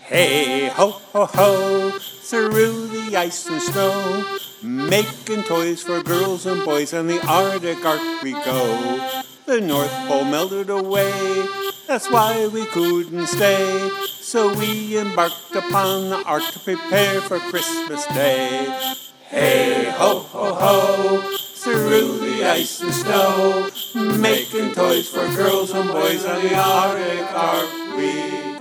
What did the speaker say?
Hey ho ho ho, through the ice and snow, making toys for girls and boys on the Arctic Ark we go. The North Pole melted away, that's why we couldn't stay. So we embarked upon the Ark to prepare for Christmas Day. Hey ho ho ho, through the ice and snow, making toys for girls and boys on the Arctic Ark we go.